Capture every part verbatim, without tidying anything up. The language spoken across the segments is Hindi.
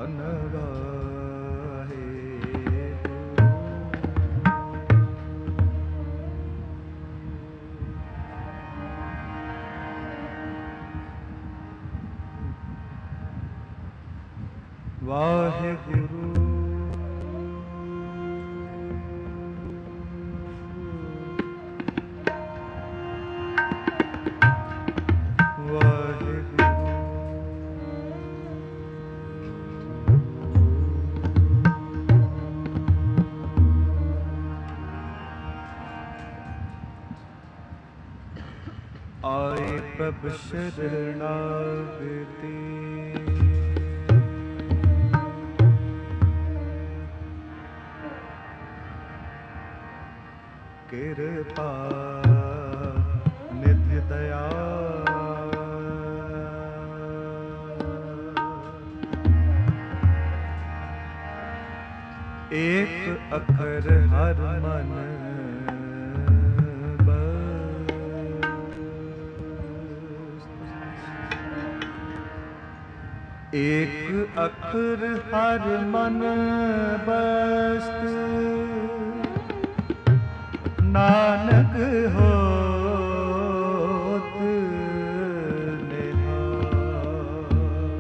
वाहेगुरु आए प्रभ शरणागति कृपा नित्य दया एक अखर हर मन एक अखर हर मन बस्त नानक होत निहाल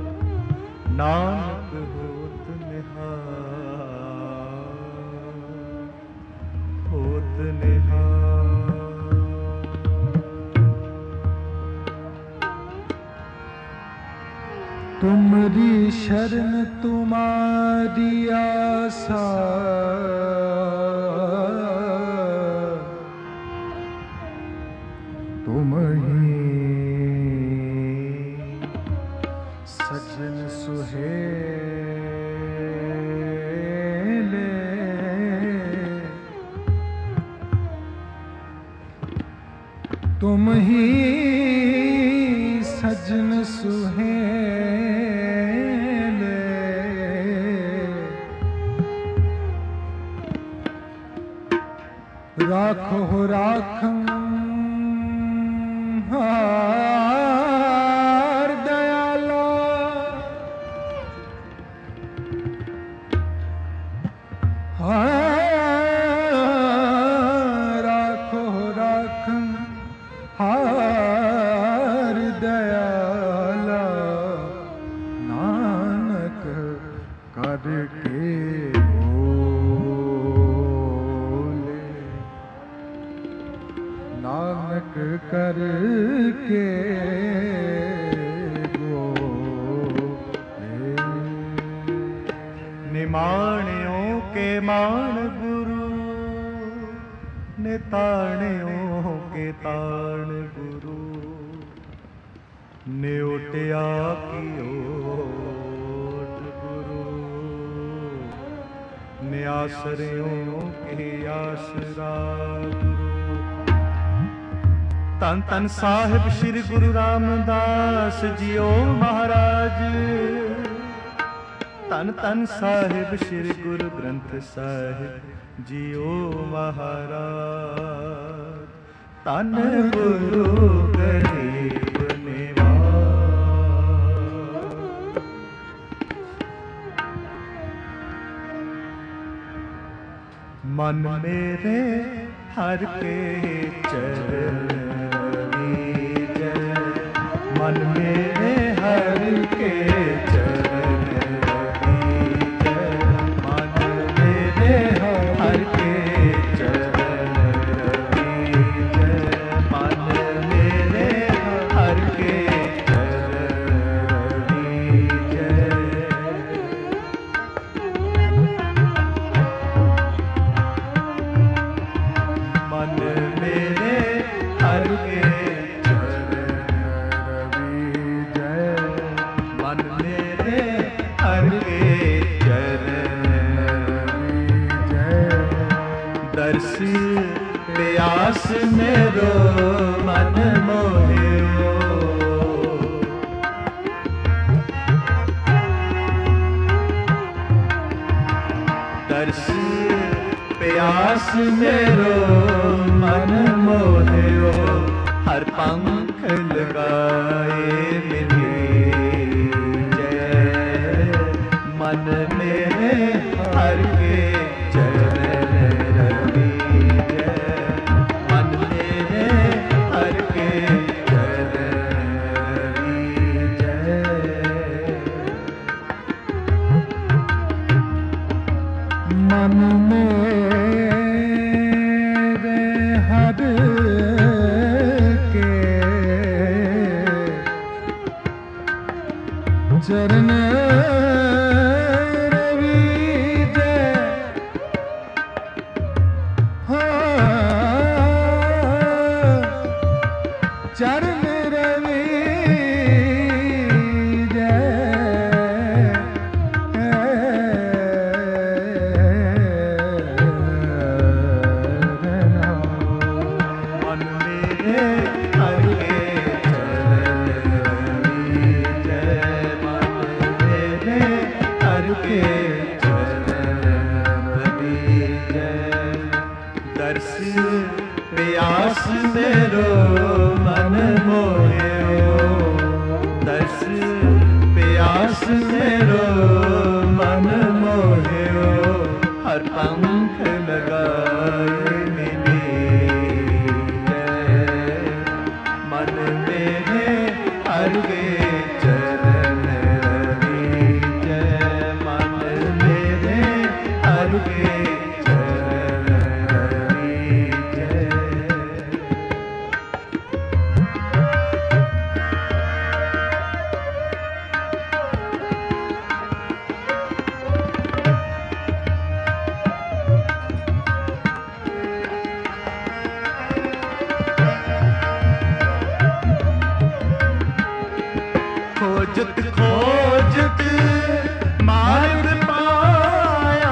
नानक होत निहाल होत निहाल। तुमरी शरण तुम्हारी आसा तुम ही सजन सुहेले तुम ही सजन सुहेले राखो राखं हार दयाला हार राखो राखं हार दयाला नानक करके बोले नानक करके बोले। निमाणियों के मान गुरु निताणियों के ताण गुरु न्योटिया की ओट गुरु न्यासरियों के आसरा तन तन साहिब श्री गुरु रामदास जियो महाराज तन तन साहिब श्री गुरु ग्रंथ साहिब जियो महाराज तन गुरु गरीब निवाज। मन मेरे हर के चरण मन मेरे हर के चरण मन मेरे हर के चरण मन मेरे हर के चरण मन मेरे हर के मन मेरे हर के चरण दर्श प्यास मेरो मन मोहियो दर्श प्यास मेरो मन मोहियो हर पंख लगाए मिली मन मेरे हर के चरण रविजय, मन मेरे हर के चरण रविजय। मन मेरे हर के चरण रविजय, हाँ चरण प्यास मेरो मन मोहियो, दर्श प्यास मेरो मन मोहियो, हर पंख लगाए मिली जय, मन मेरे हर के चरण रविजय, मन मेरे हर के खोजत खोजत मार्ग पाया,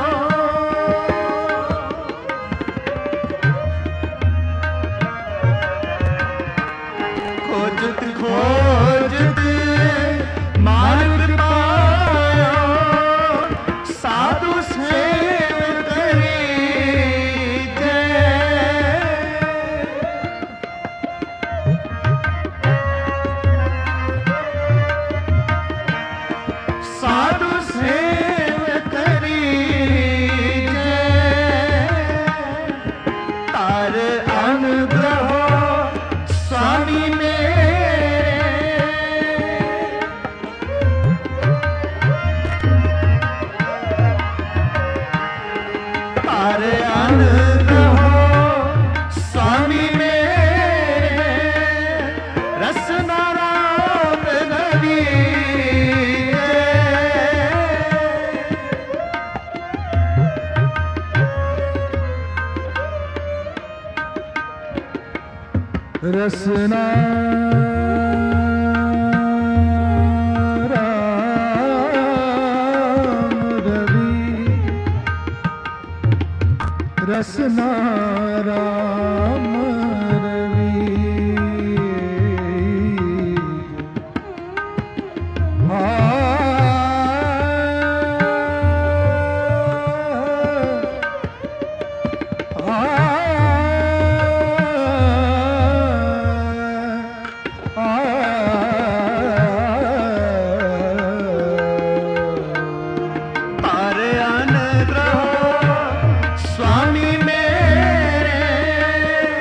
खोजत खोजत मार्ग पाया, साधु सेव करी साधु सेव करी तार अनुग्रह स्वामी मेरे, तार अनुग्रह स्वामी मेरे, रसना राम रवि रसना राम रवि, रसना राम रवि, स्वामी मेरे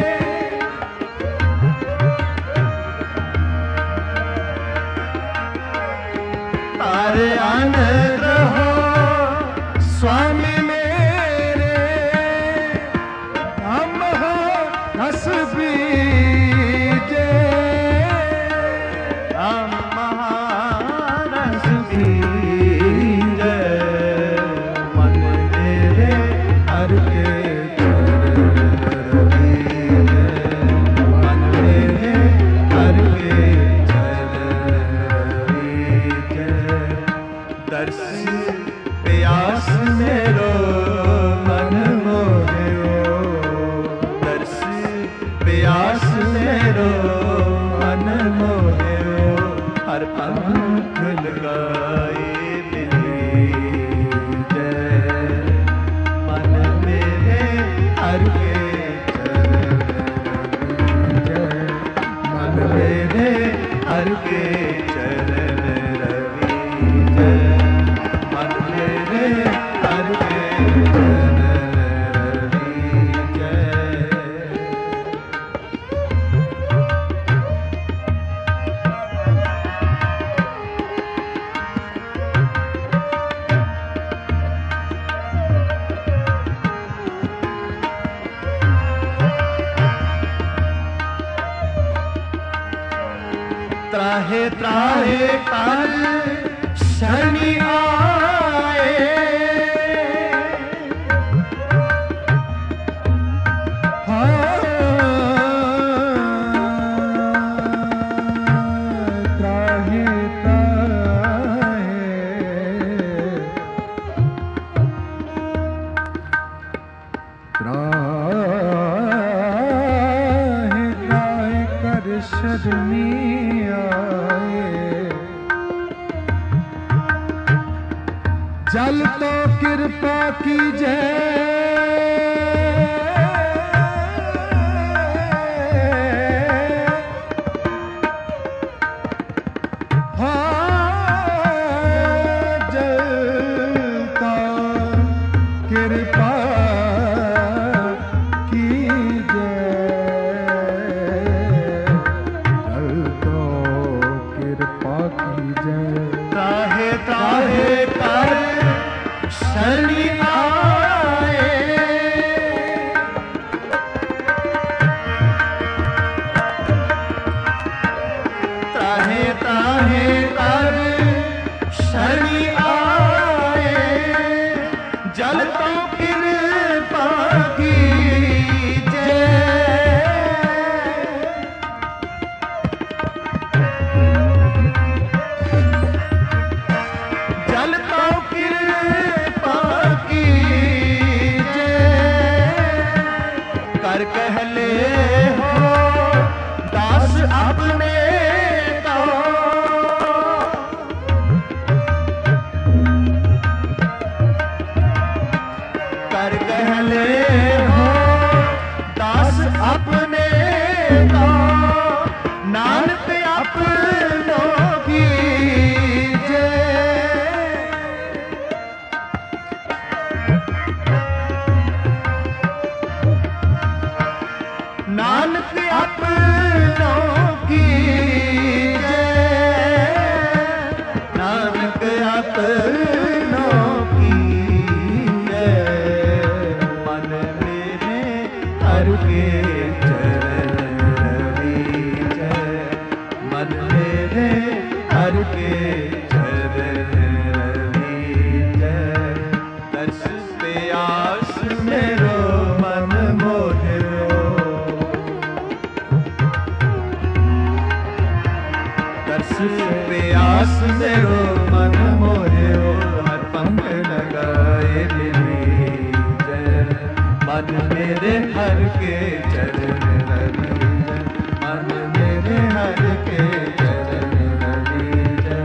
त्राहे त्राहे कर शनि आए, जल तो कृपा कीजे, हाँ जल तो कृपा कीजे, जल तो कृपा कीजे। त्राहे त्राहे कर शनि आए, त्राहे त्राहे कर शनि आए, जल तो कृपा कीजे। जल तो कृपा कीजे, कर कहले हो दास अपने को, कर कहले हो दास अपने को, नानक अपनों कीजे। नानक अपनों कीजे, नानक अपनों कीजे, मन मेरे हर के चरण रवीजे, मन मेरे हर के चरण रवीजे, दर्श प्यास मेरो मन मोहियो, दर्श प्यास मेरो मन मोहियो, हर पंख लगाए लीजे, मन मेरे हर के चरण रवीजे, मन मेरे हर के चरण रवीजे।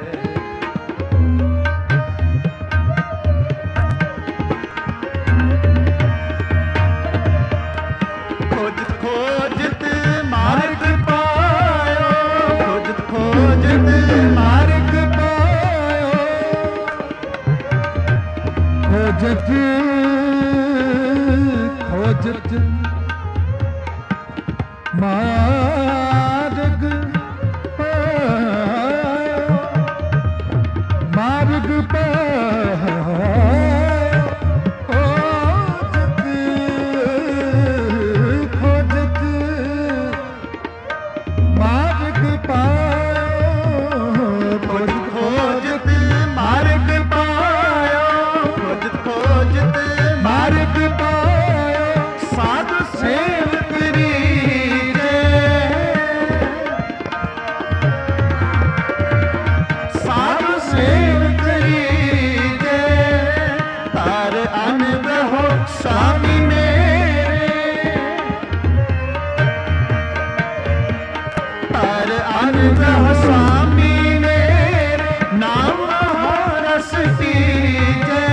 खोज खोजत मार्ग पायो, खोज खोजत मार्ग पायो, खोजत खोजत मार्ग पायो, मार्ग पायो, खोजत खोजत मार्ग पायो, खोज खोजत मार्ग पायो, खोज खोजत मार्ग पायो, साधु सेवक रीजे, साधु सेवक रीजे, तार अनुग्रह स्वामी मेरे, तार अनुग्रह स्वामी मेरे, नाम हो रस पीजे,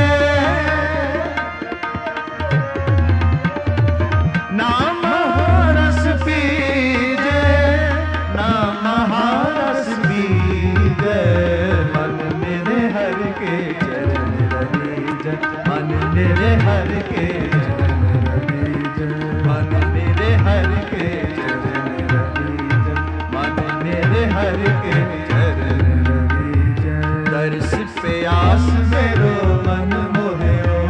नाम हो रस पीजे, नाम हो रस पीजे, मन मेरे हर के चरण रवीजे, मन मेरे हर के चरण रवीजे, मन मेरे हर के चरण रवीजे, मन मेरे हर के चरण रवीजे, दर्श प्यास मेरो मन मोहियो,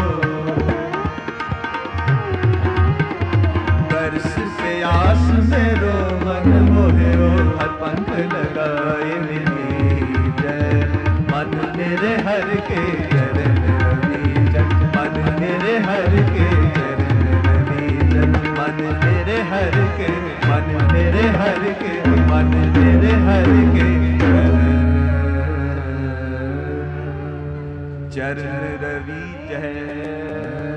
दर्श प्यास मेरो मन मोहियो, हर पंख लगाए चरण रवि जय।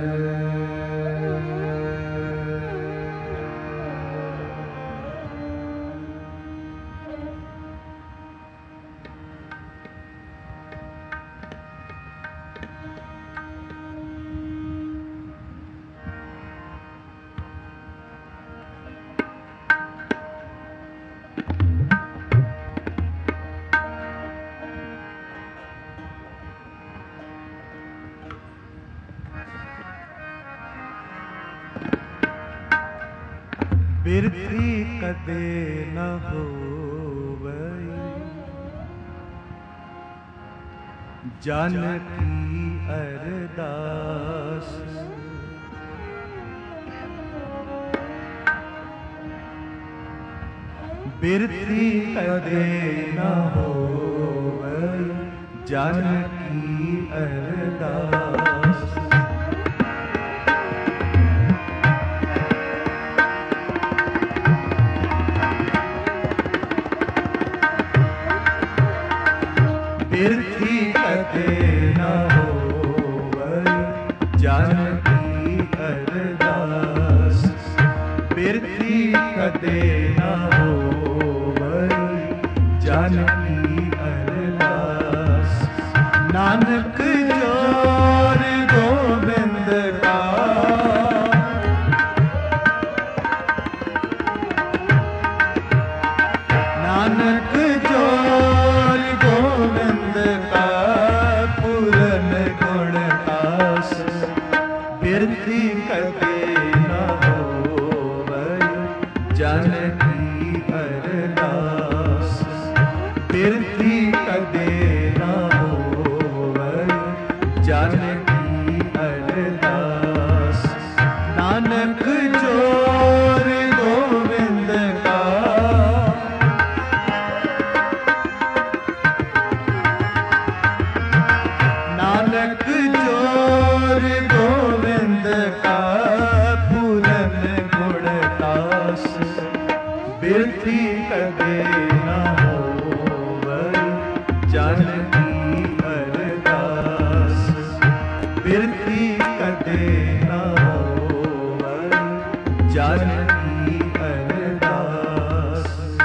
बिरथी कदे न होवई जानकी अरदास। बिरथी कदे न होवई जानकी अरदास। बिरथी कदे न होवई जानकी अरदास। बिरथी कदे न होवई जानकी अरदास। नानक जोर गोबिंद का नानक जोर गोबिंद का पूरन गुण आस। बिरथी कदे न होवई जानकी अरदास। बिरथी कदे न होवई जानकी अरदास। नानक जोर गोबिंद का नानक जोर गोविंद का पूरन गुण दास। बिरथी कदे न होवई जानकी अरदास। बिरथी कदे न होवई जानकी अरदास।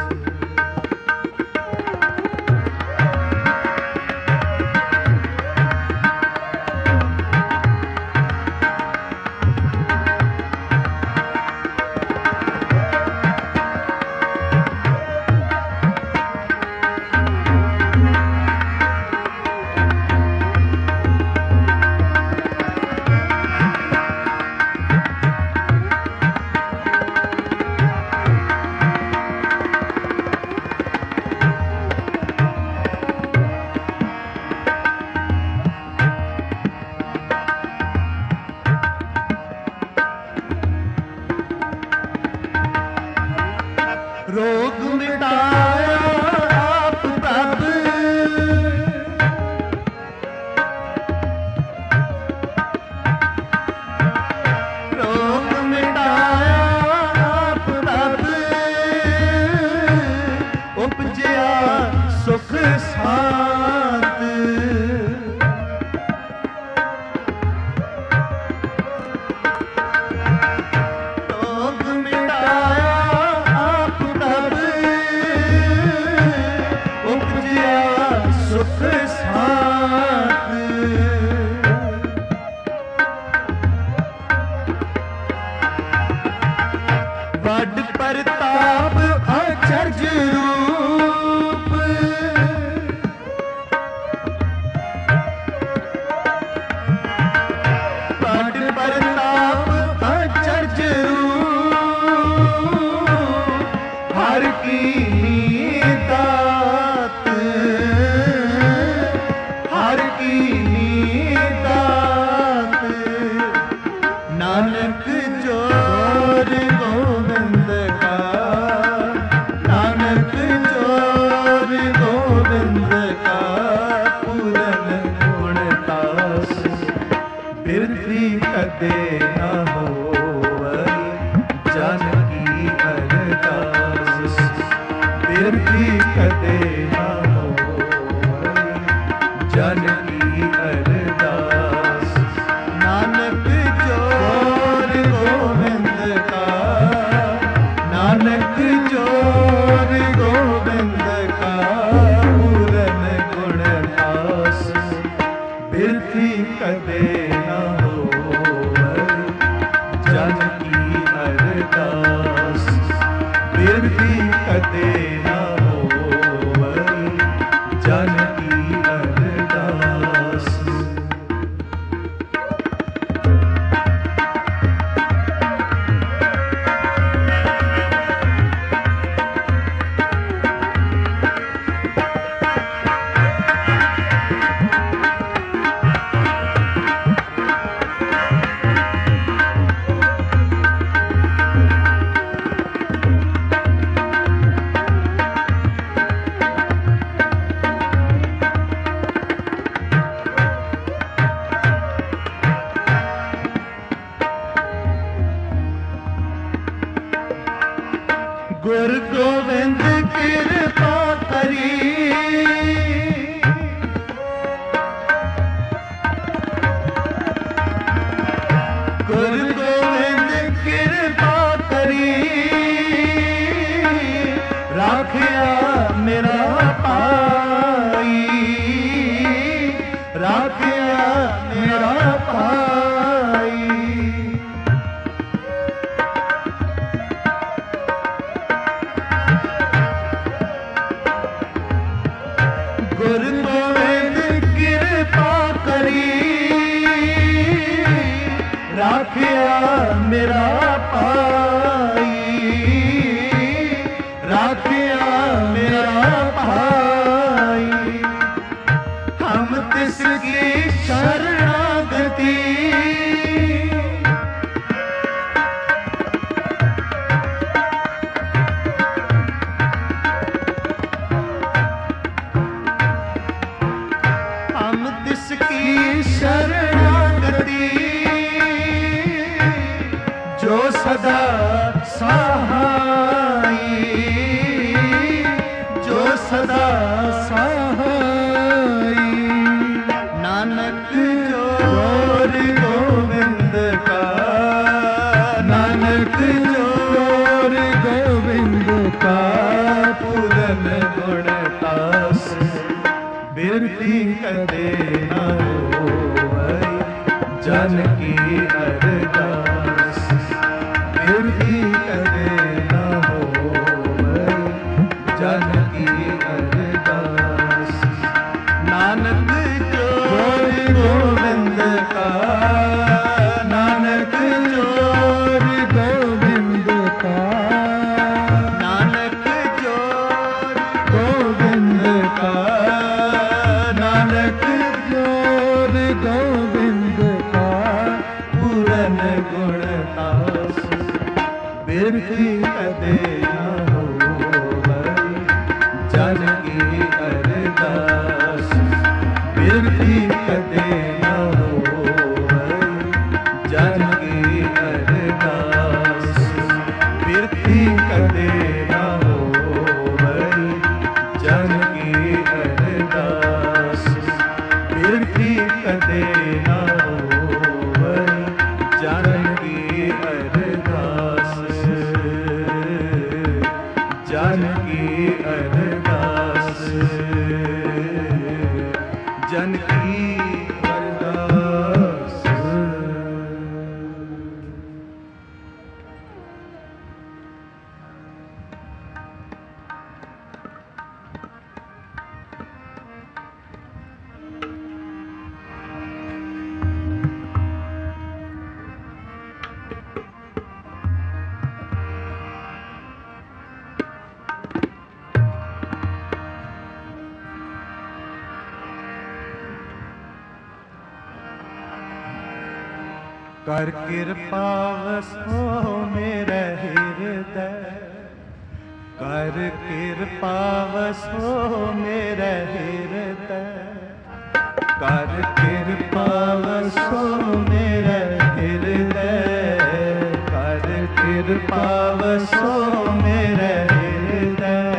रोग मिटाया आप तब रोग मिटाया आप तब उपजया सुख साथ। रोग मिटाया सुख साथ। वड प्रताप आचर्य रूप वड प्रताप आचर्य रूप हर की दात। हर की दात। नानक जोर गोविंद का नानक जोर गोविंद का पूरन गुण दास। बिरथी कदे न होवई जानकी अरदास। बिरथी कदे न होवई जानकी अरदास। ਕਦੇ ਨਾ ਹੋਵੈ, ਜਨ ਕੀ ਅਰਦਾਸ ਬਿਰਤੀ ਕਦੇ ਨਾ ਹੋਵੈ, ਜਨ ਕੀ ਅਰਦਾਸ। ਗੁਰ ਗੋਬਿੰਦ ਕਿਰਪਾ ਕਰੀ, ਗੁਰ ਗੋਬਿੰਦ ਕਿਰਪਾ ਕਰੀ, ਰਾਖਿਆ ਮੇਰਾ ਭਾਈ, ਰਾਖਿਆ ਮੇਰਾ ਭਾਈ। ਗੁਰ ਗੋਬਿੰਦ ਕਿਰਪਾ ਕਰੀ, ਰਾਖਿਆ ਮੇਰਾ ਭਾਈ, ਰਾਖਿਆ ਮੇਰਾ ਭਾਈ। ਹਮ ਤਿਸ ਕੀ ਸ਼ਰਨਾਗਤੀ, हम तिसकी शरणागति, जो सदा सहाई, जो सदा सहाई। नानक जोर गोविंद का, नानक जोर गोविंद का, पूरन गुण तास बिरती कदे न होवै, जन की अरदास बिरती कदे न होवै, जन की अरदास। नानक जोर गोविंद का, नानक जोर गोविंद का, नानक जोर गोविंद का, नानक जोर गोविंद का, पूरन गुण तास बिरती कदे न होवै, जन की अरदास बिरती कदे न होवै, जन की अरदास बिरती कदे न होवै, जन की अरदास बिरती कदे न होवै, जन की अरदास, जन की अरदास, जन की अरदास। कर कृपा वसो मेरे हृदय, कर कृपा वसो मेरे हृदय, कर कृपा वसो मेरे हृदय, कर कृपा वसो मेरे हृदय।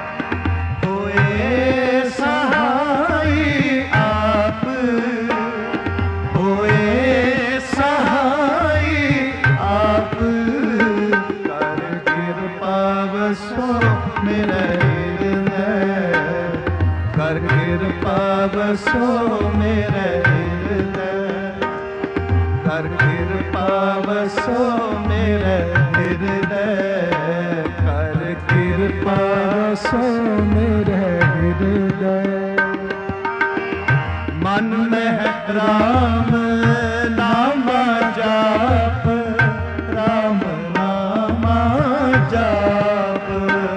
होए सहाय आप, होए सहाय आप, कर कृपा वसो मेरे हृदय, कर कृपा वसो मेरे हृदय। कर कृपा बसो मेरे हृदय, कर कृपा बसो मेरे हृदय। मन में राम नाम जाप, राम नाम जाप,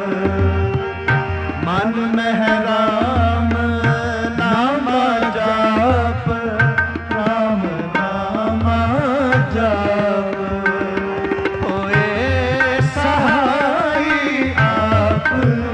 मन में राम नाम जाप, राम नाम जाप, होए सहाय आप,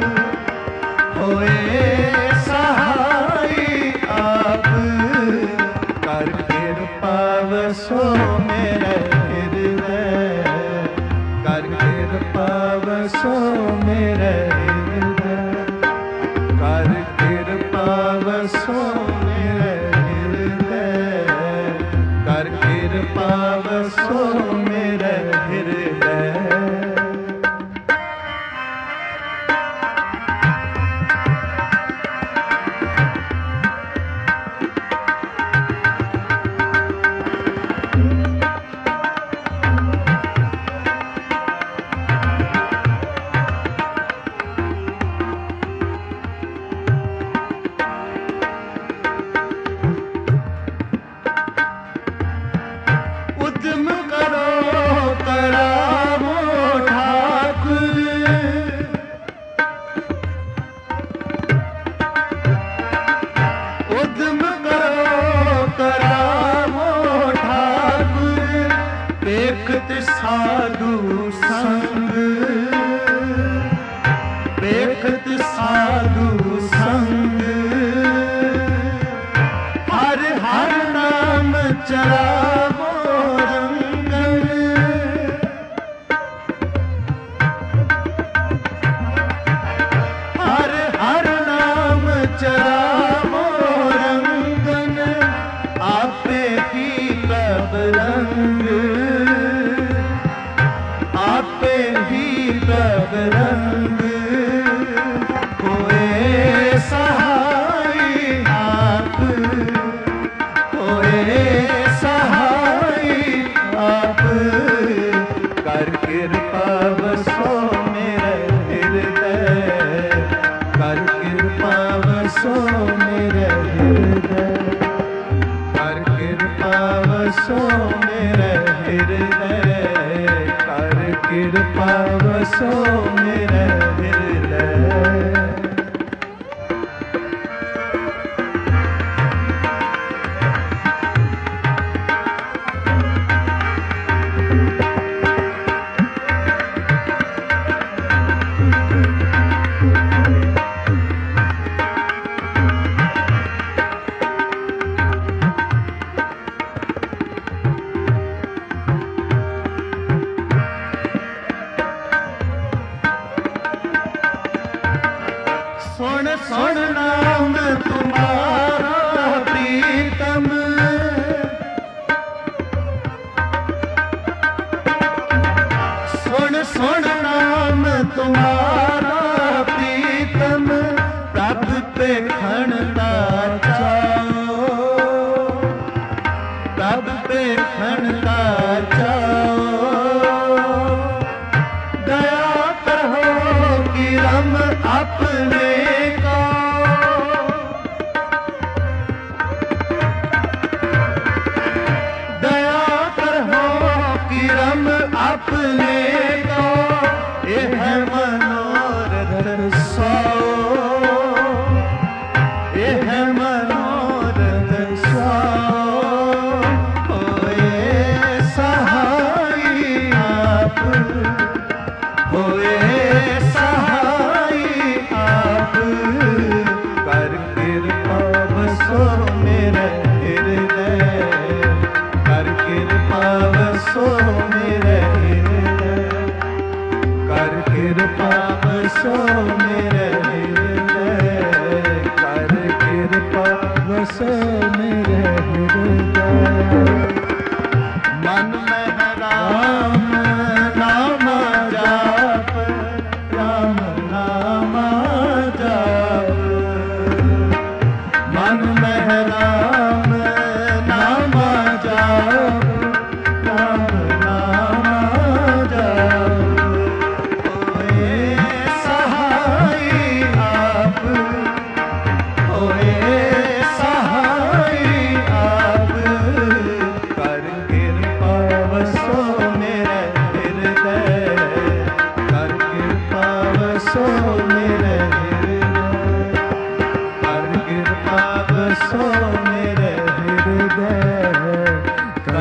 होए सहाय आप, कर कृपा बसो मेरे हृदय, कर कृपा बसो मेरे हृदय, कर कृपा बसो मेरे हृदय, कर कृपा बसो मेरे हृदय। उद्यम करो करावो ठाकुर, उद्यम करो करावो ठाकुर, देखत साधु संग, देखत साधु संग, हर हर नाम चरावो रंगन, हर हर नाम चरावो रंगन, आपे की प्रभ रंग, आपे ही प्रभ रंग, होए सहाय आप, होए सहाय आप, कर कृपा बसो मेरे हृदय, कर कृपा बसो मेरे हृदय, कर कृपा बसो मेरे हृदय, कर कृपा बसो मेरे हृदय। सुन सुन नाम तुम्हारा प्रीतम, सुन सुन नाम तुम्हारा प्रीतम, प्रभ पे खणता चाओ, प्रभ पे खणता चाओ, दया करो कि रम अपने का, दया करो कि रम अपने का, यह मनोरथ सो, यह मनोरथ सो, होए सहाय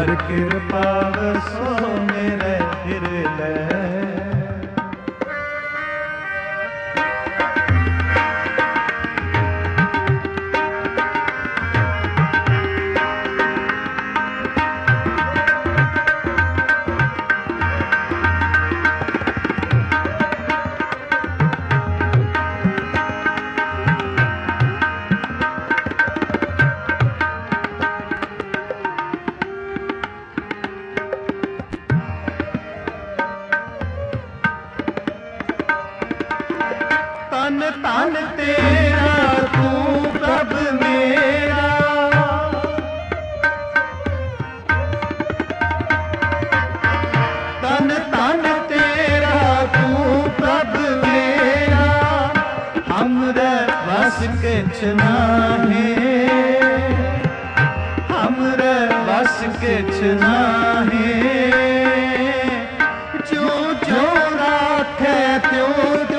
कर कृपा वसो मेरे हृदय। तन तन तेरा तू प्रभ मेरा, तन तन तेरा तू प्रभ मेरा, हमरे बस किछ नाहे, हमरे बस किछ नाहे, जो जो राखे त्यों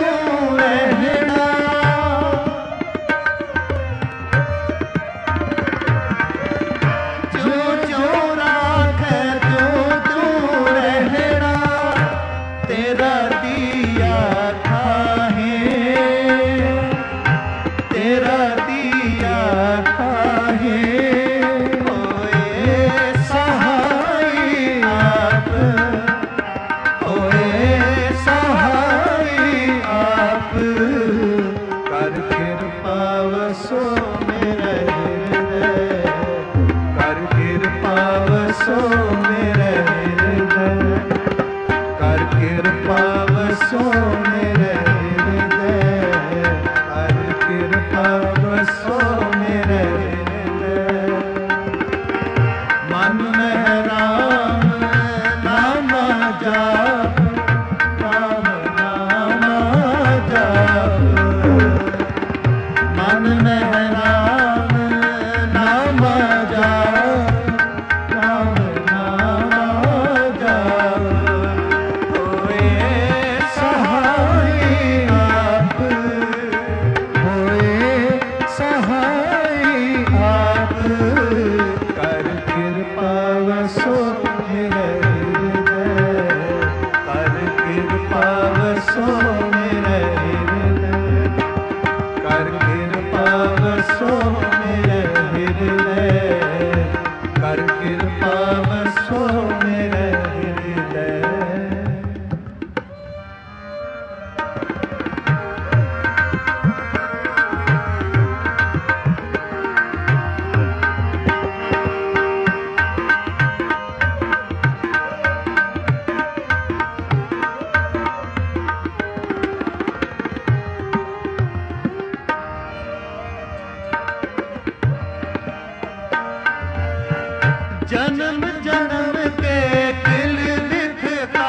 जन्म जन्म के किल लिख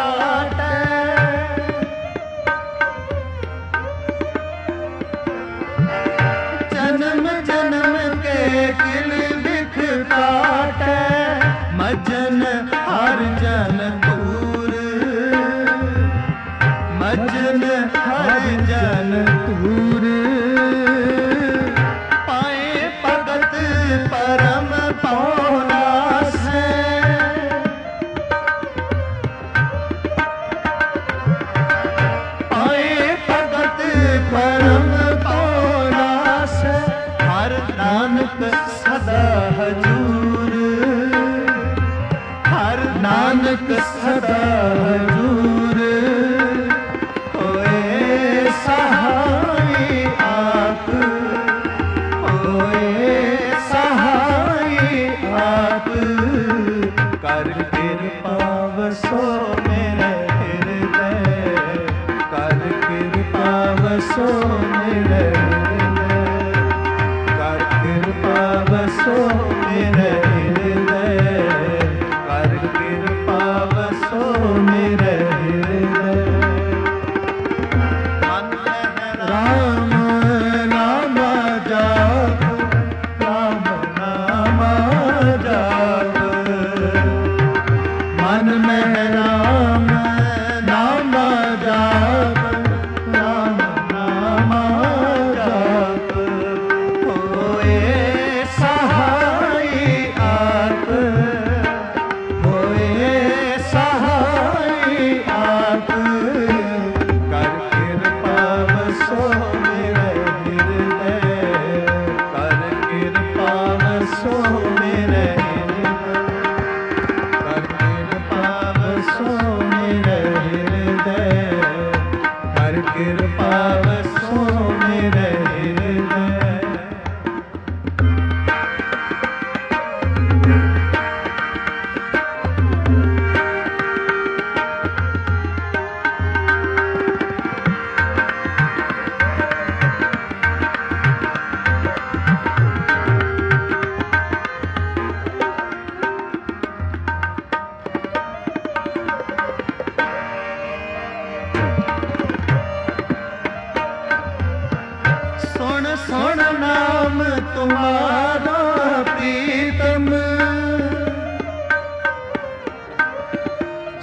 काटे, जन्म जन्म के किल लिख काटे, मजन हर जन दूर, मजन हर जन दूर, पाए भगत परम पाना, नानक सदा हजूर, हर नानक सदा हजूर, होए सहाय आप, होए सहाय आप, कर कृपा वसो मेरे हृदय, कर कृपा वसो मेरे वसो मेरे हृदय, कर कृपा वसो मेरे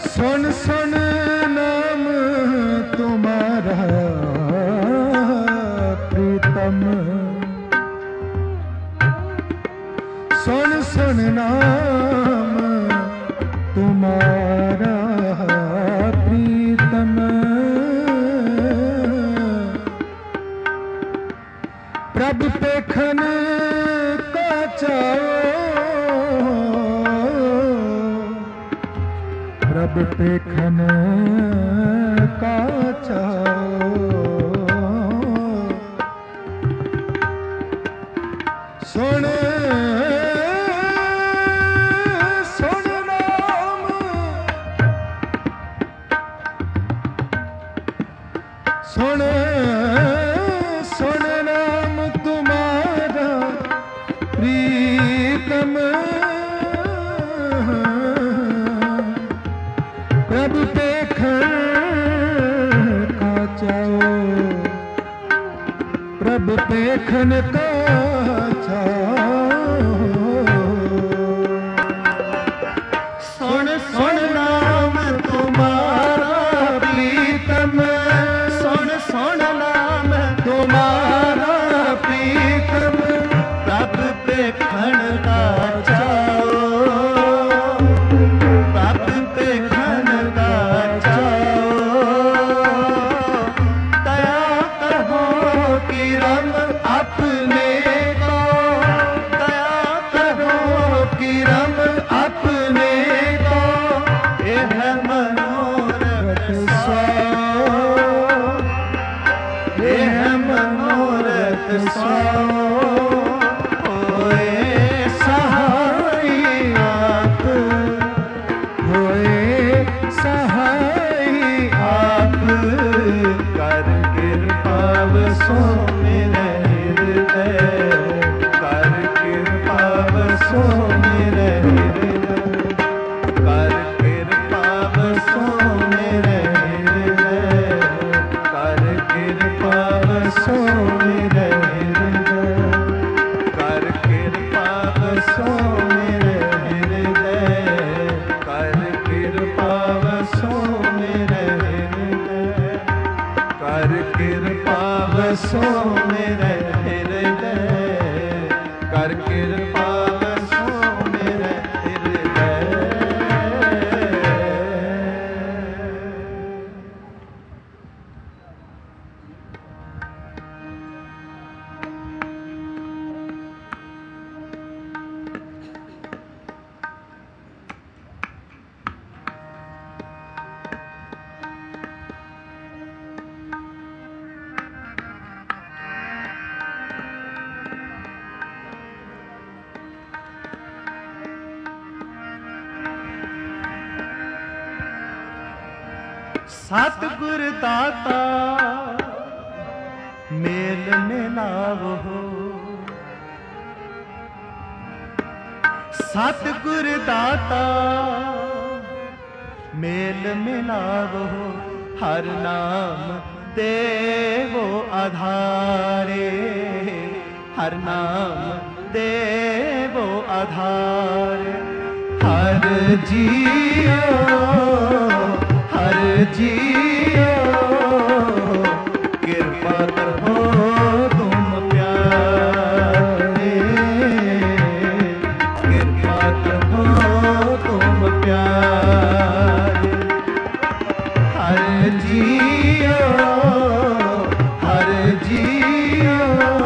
सुन सुन नाम तुम्हारा प्रीतम, सुन सुन नाम तुम्हारा प्रीतम, प्रभु पेखन का चाओ, प्रभु पेखन का चाओ, सुन सुन नाम, सुन सुन नाम तुम्हारा प्रीतम, प्रभु पेखन का चाओ, प्रभु पेखन का चाओ, सुन सुन नाम तुम्हारा प्रीतम, सुन सुन नाम तुम्हारा प्रीतम, प्रभु पेखन का चाओ, प्रभु पेखन का चाओ, दया करो कि रम अपने को, दया करो कि रम अपने को, यह मनोरथ सो, यह मनोरथ सो, होए सहाय आप, होए सहाय आप कर कृपा बसो मेरे हृदय, कर कृपा बसो मेरे हृदय, कर कृपा बसो मेरे हृदय, कर कृपा बसो मेरे हृदय, कर कृपा बसो मेरे हृदय, कर कृपा बसो मेरे हृदय, कर कृपा बसो मेरे हृदय, कर कृपा बसो मेरे हृदय। सतगुर दाता मेल मिलावो, सतगुर दाता मेल मिलावो, हर नाम देवो आधारे, हर नाम देवो आधारे, हर जियो हर जियो कृपा करो तुम प्यारे, कृपा करो तुम प्यारे, हर जियो हर जियो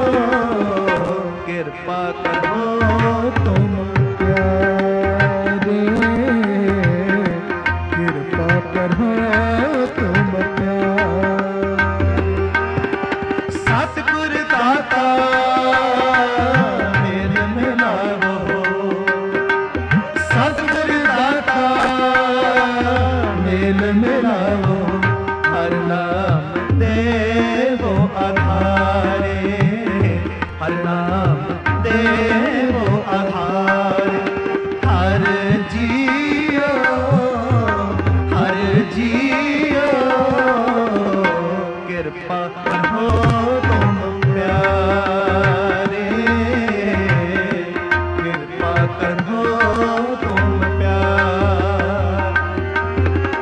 कृपा करो तुम प्यारे, कृपा करो तुम प्यारे, सतगुर दाता मेल मिलावो, सतगुर दाता मेल मिलावो, हर नाम देवो आधारे, हर नाम देवो आधारे, हर जियो हर जियो कृपा करो तुम प्यारे, कृपा करो तुम प्यारे,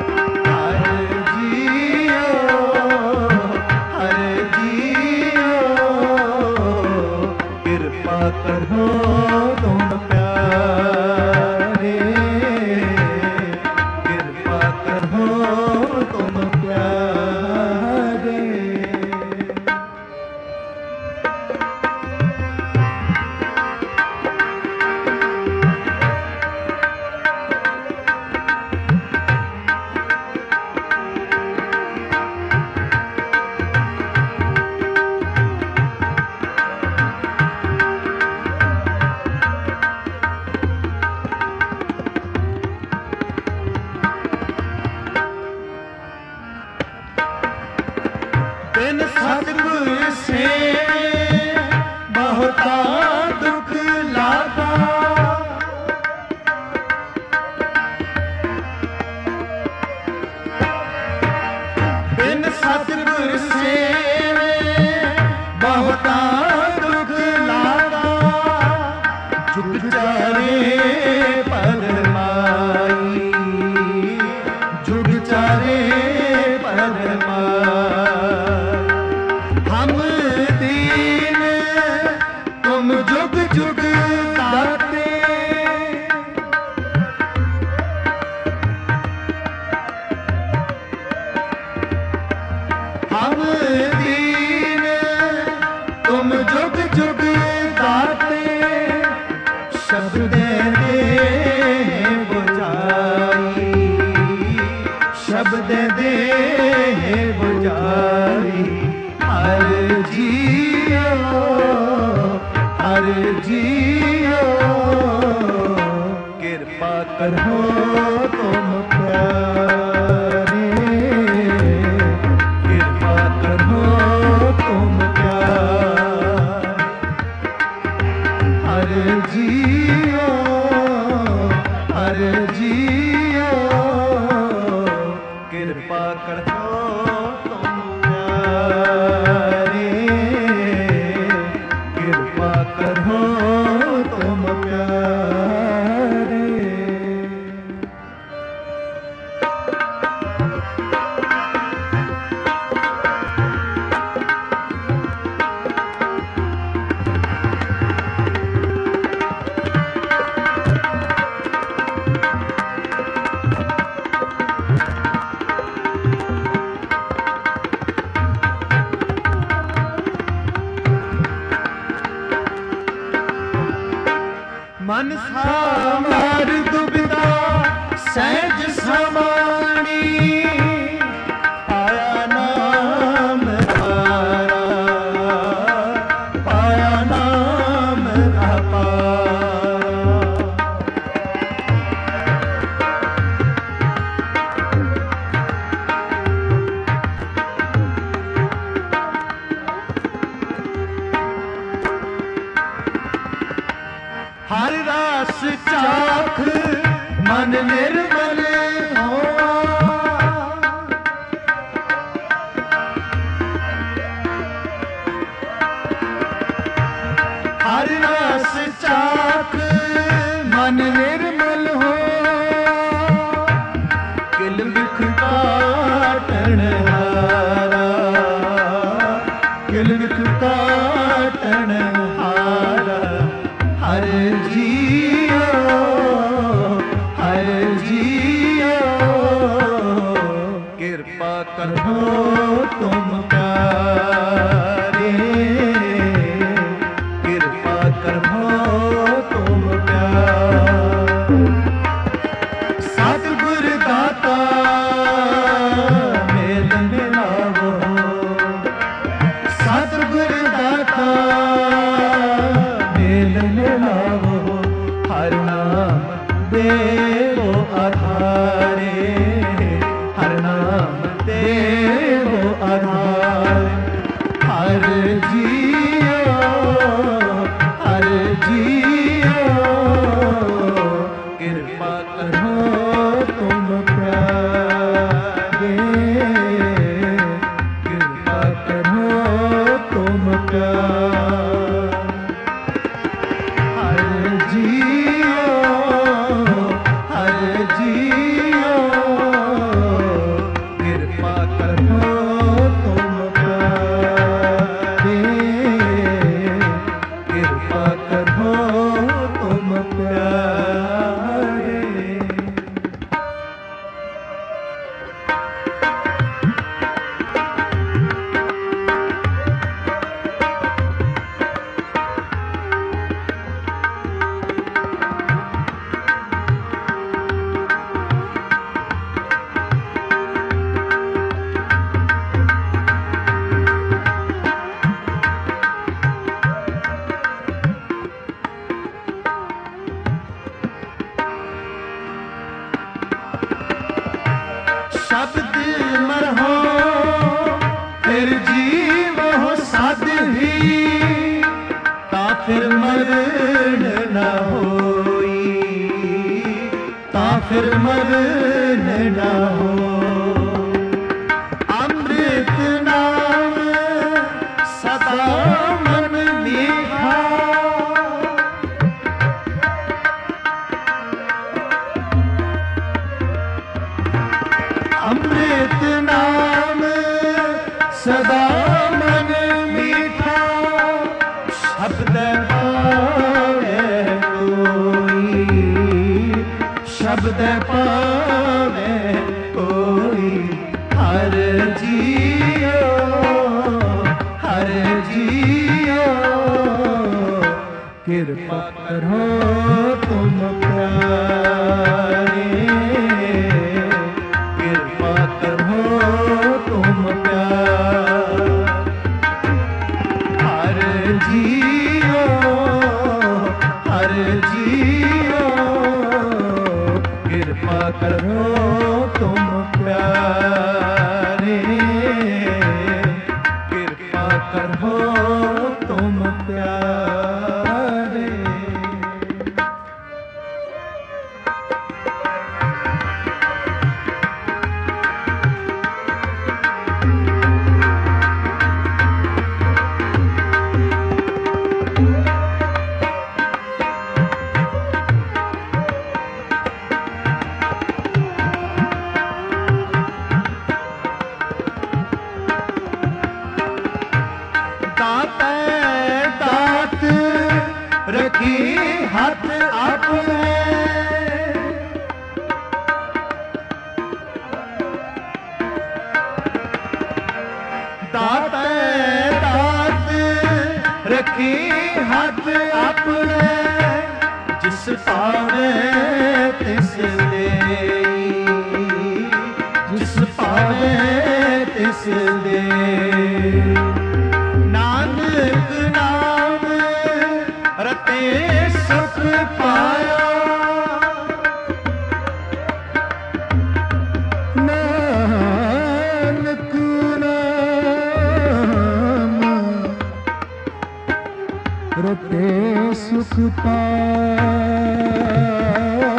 जियो कृपा करो तुम प्यारे, कृपा करो तुम प्यारे। हर जियो हर जियो कृपा करो तुम प्यारे, कृपा करो तुम प्यारे। मन सामार दुविधा सहज समानी, पाया नाम तारा, पाया नाम अपारा। हर रास चाख मन निर्मल होवा, हर रास चाख मन निर्मल हो। किल बिख काटन हारा, किल बिख काटन हारा। हर जियो हर जियो कृपा करो करो तुम प्यारे, कृपा करो तुम प्यारे। सतगुर दाता मेल मिलावो, सतगुर दाता मेल मिलावो। हर नाम देवो आधारे, हर नाम देवो आधारे। हर जियो हर जियो कृपा करो तुम प्यारे, कृपा करो तुम प्यारे। हर जियो हर जियो कृपा करो तुम प्यारे, कृपा करो तुम प्यारे। शब्द मरहो फिर जीव हो साध ही, ता फिर मरण न होई, ता फिर मरण न हो। अमृत नाम सदा मन मीठा, अमृत नाम सदा मन मीठा। शब्द पावे कोई, शब्द पावे कोई। हर जियो हर जियो कृपा करो तुम प्यारे, कृपा करो तुम प्यारे। हर जियो ਕਰੋ ਤੁਮ ਪਿਆਰੇ, ਕਿਰਪਾ ਕਰੋ ਤੁਮ ਪਿਆਰੇ। रखी हाथ अपने, दाते दात रखी हाथ अपने, जिस पावे तिस देई, जिस पावे तिस देई। नानक नाम रते सुख पाया, नानक नाम रते सुख पाया,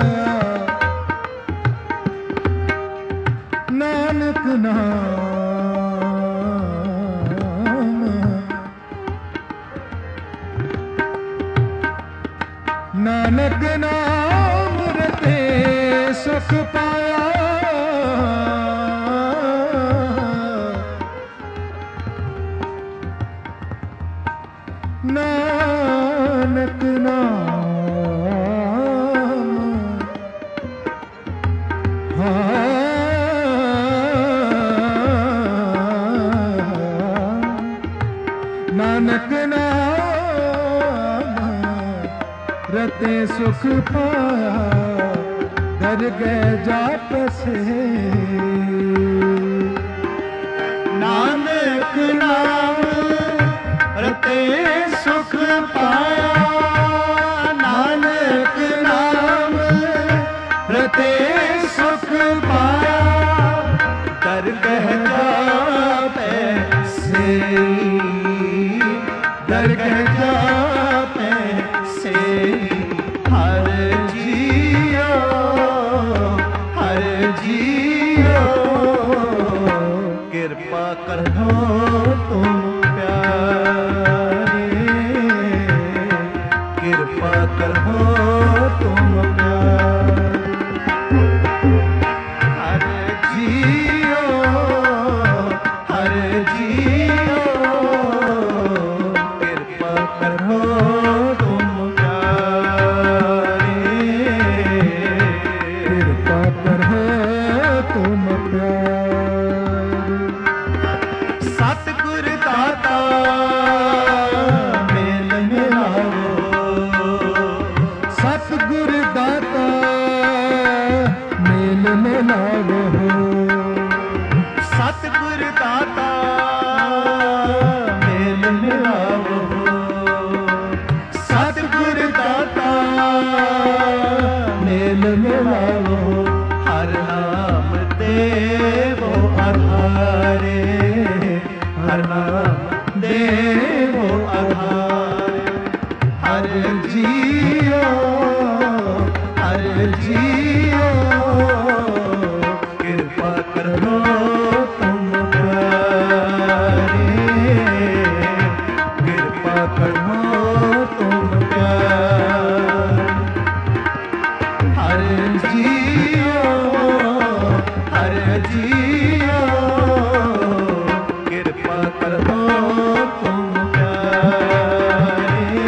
नानक नाम नानक नाम रते सुख पाया, नानक नाम हाँ नानक नाम रते सुख पाया, दर गए जाप से। नानक नाम रते सुख पाया, नानक नाम रते सुख पाया, दरगह जापे से, दरगह जापे से। हर जियो हर जियो, कृपा करो तुम प्यारे, कृपा करो तुम प्यारे। हर जियो हर जियो, कृपा करो तुम प्यारे, कृपा करो तुम प्यारे। सतगुर दाता मेल मिलावो, सतगुर दाता मेल मिलावो, सतगुर दाता मेल मिलावो, सतगुर दाता मेल मिलावो। हर नाम देवो आधारे, हर नाम देवो आधारे। हर जियो हर जियो, कृपा करो तुम प्यारे, कृपा करो तुम प्यारे। हर जियो हर जियो, कृपा करो तुम प्यारे,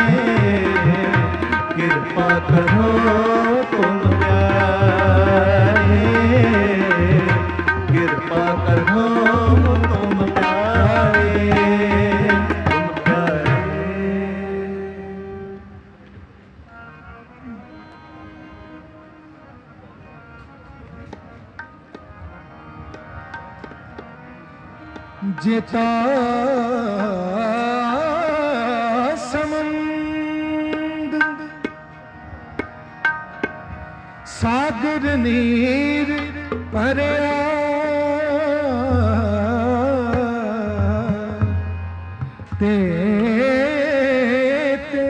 कृपा करो तुम प्यारे, कृपा करो तुम प्यारे, तुम प्यारे। जेता समंद सागर नीर परया ते ते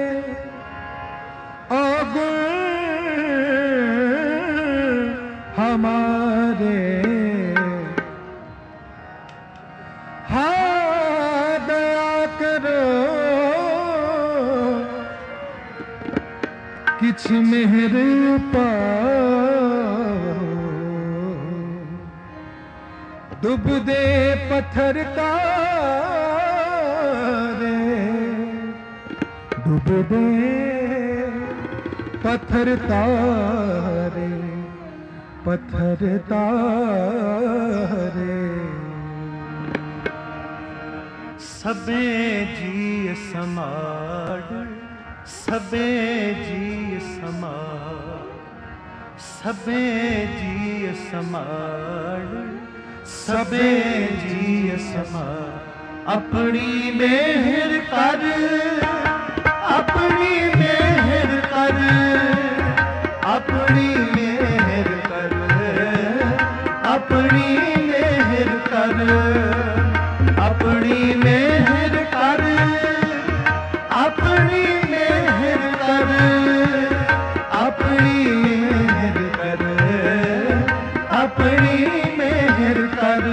अवगुण हमारे हाँ दया करो किछ मेहर पाओ डूब दे पत्थर तारे डूब दे पत्थर तारे पत्थर तारे सबे जी समाड सबे जी समाड सबे जी समाड सबे जी समाड अपनी मेहर कर अपनी मेहर कर अपनी मेहर कर अपनी मेहर कर अपनी मेहर कर अपनी मेहर कर अपनी मेहर कर अपनी मेहर कर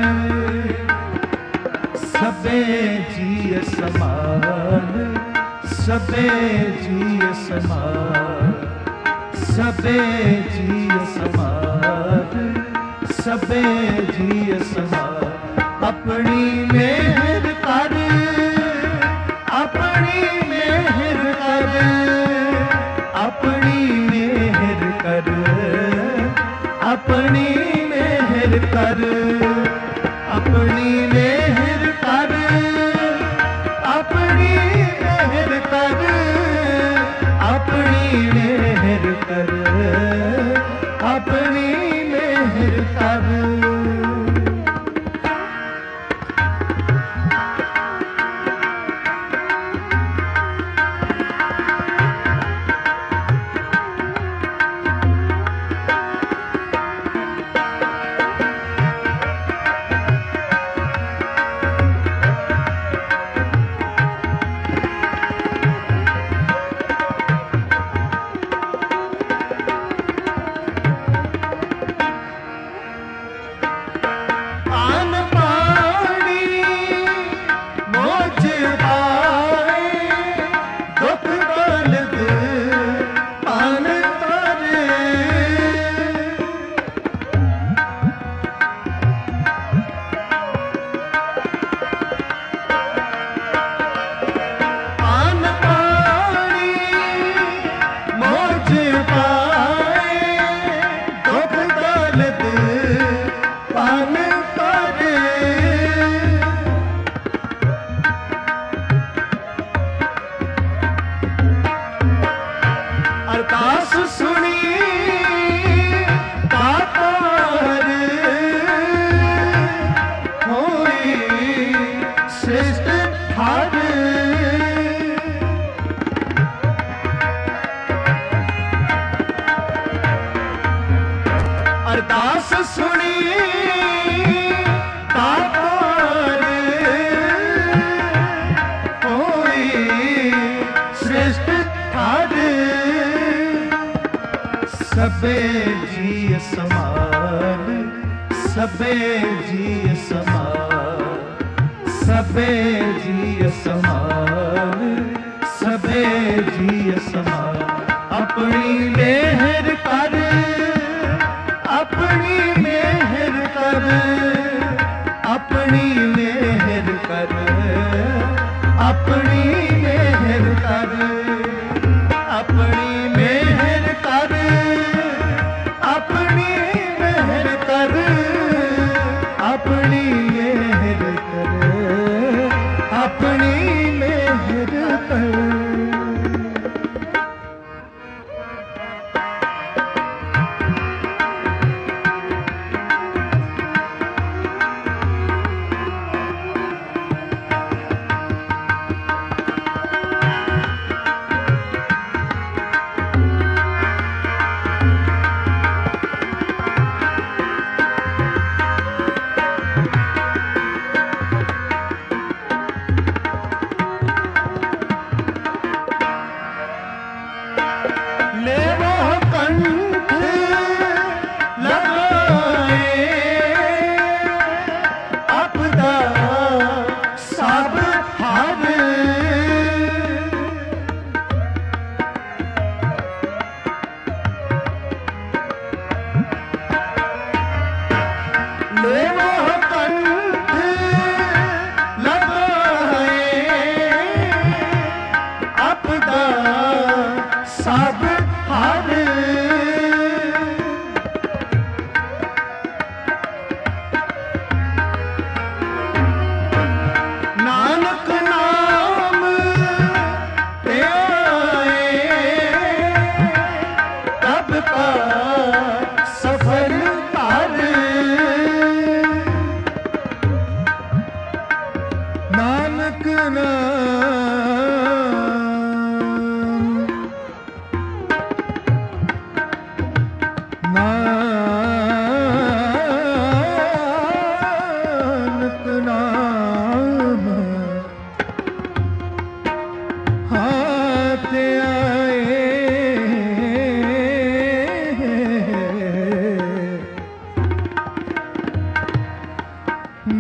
सबे जी समान सबे जी समान सबे जी समान सबे जी समान अपनी मेहर कर अपनी मेहर कर अपनी मेहर कर अपनी मेहर कर अपनी मेहर कर अपनी मेहर कर अपनी मेहर कर अपनी मेहर कर अरदास सुनी दातार होई श्रेष्ठ ठार अरदास सुनी दातार होई श्रेष्ठ ठार सबे जी समान सबे जी समान सबे जी समान सबे जी समान अपनी मेहर कर अपनी मेहर कर अपनी मेहर कर अपनी मेहर कर अपनी मेहर कर अपनी मेहर कर अपनी मेहर कर अपनी मेहर कर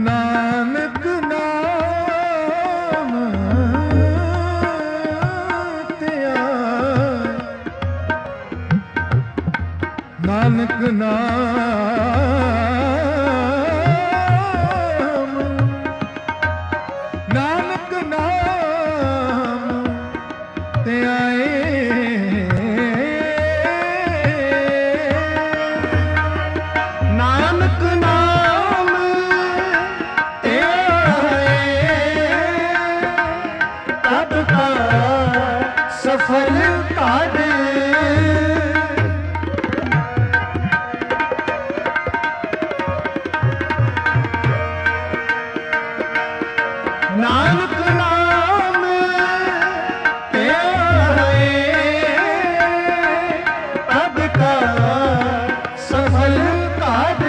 ਨਾਨਕ ਨਾਮ ਧਿਆਏ, ਨਾਨਕ ਨਾਮ, ਨਾਨਕ ਨਾਮ ਧਿਆਏ, ਨਾਨਕ ਨਾਮ ਤਬ ਕਾ ਸਫਲ ਕਾਜ, ਨਾਨਕ ਨਾਮ ਧਿਆਏ ਤਬ ਕਾ ਸਫਲ ਕਾਜ,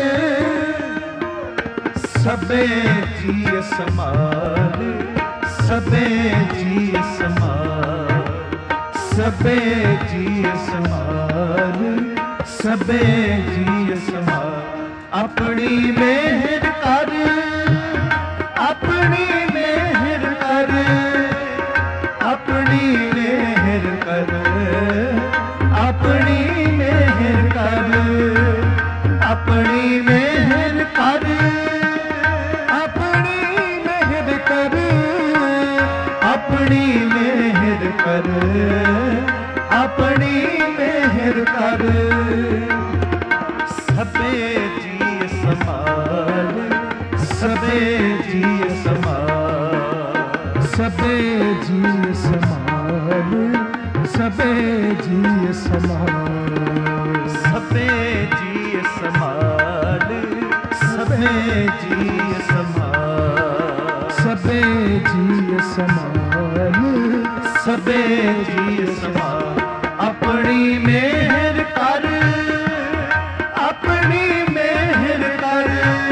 ਸਭੇ ਜੀ ਸਮਾਲ, ਸਭੇ ਜੀ ਸਮਾਲ, ਸਭੇ ਜੀ ਸਮਾਲ, ਸਭੇ ਜੀ ਸਮਾਲ, ਆਪਣੀ ਮਿਹਰ ਕਰ, ਆਪਣੀ ਮਿਹਰ ਕਰ, ਆਪਣੀ ਮਿਹਰ ਕਰ, ਆਪਣੀ ਮਿਹਰ ਕਰ, ਆਪਣੀ ਮਿਹਰ ਕਰ, ਆਪਣੀ ਮਿਹਰ ਕਰ, ਆਪਣੀ ਮਿਹਰ ਕਰ, ਆਪਣੀ ਮਿਹਰ ਕਰ, ਸਭੇ ਜੀ ਸਮਾਲ, ਸਭੇ ਜੀ ਸਮਾਲ, ਸਭੇ ਜੀ ਸਮਾਲ, ਸਭੇ ਜੀ ਸਮਾਲ, ਸਭੇ ਜੀ ਸਮਾਲ, ਸਭੇ ਜੀ ਸਮਾਲ, ਸਭੇ ਜੀ ਸਮਾਲ, ਸਭੇ ਜੀ ਸਮਾਲ, ਆਪਣੀ ਮਿਹਰ ਕਰ, ਆਪਣੀ ਮਿਹਰ ਕਰ,